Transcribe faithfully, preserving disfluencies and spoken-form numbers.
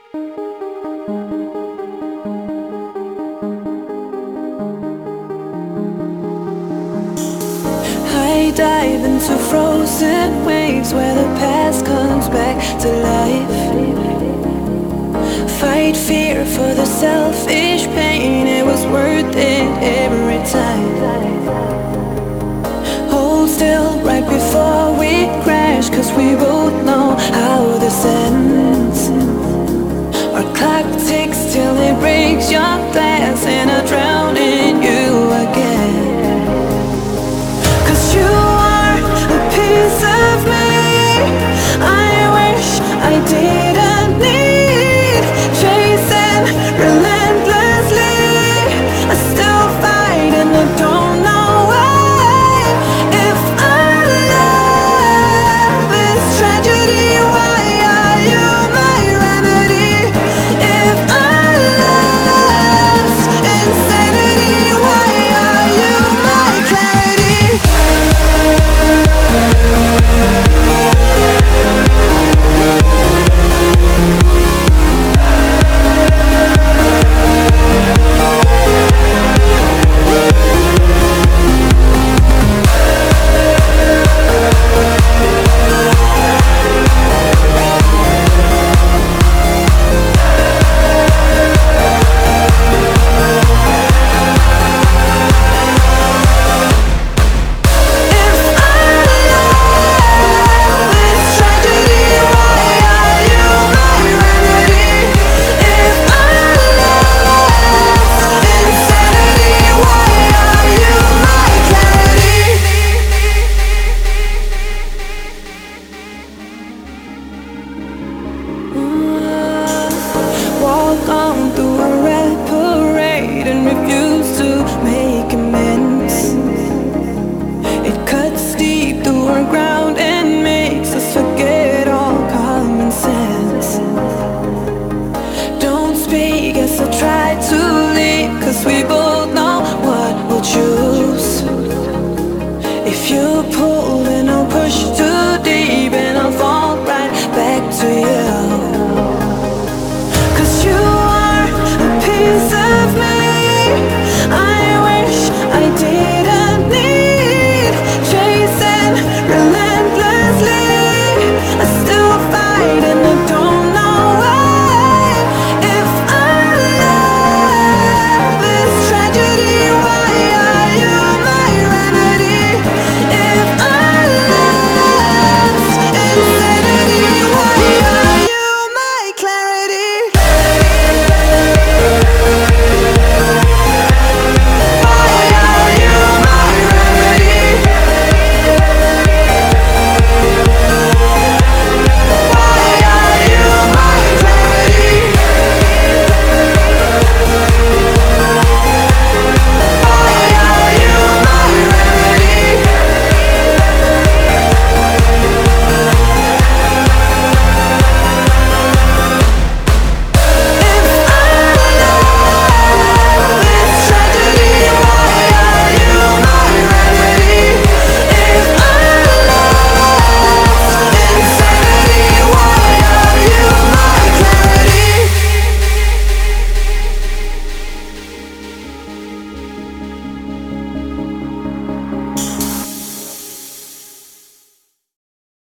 I dive into frozen waves where the past comes back to life. Fight fear for the selfish pain, it was worth it every time. Hold still right before we crash, cause we both know how this ends. Our clock ticks till it breaks your glass, and I drown in you again. Cause you are a piece of me I wish I didn't need. Chasing relentlessly, I still fight and I don't know why. If our love is tragedy, why are you my remedy? If our love's insanity, why are you my clarity? Walk on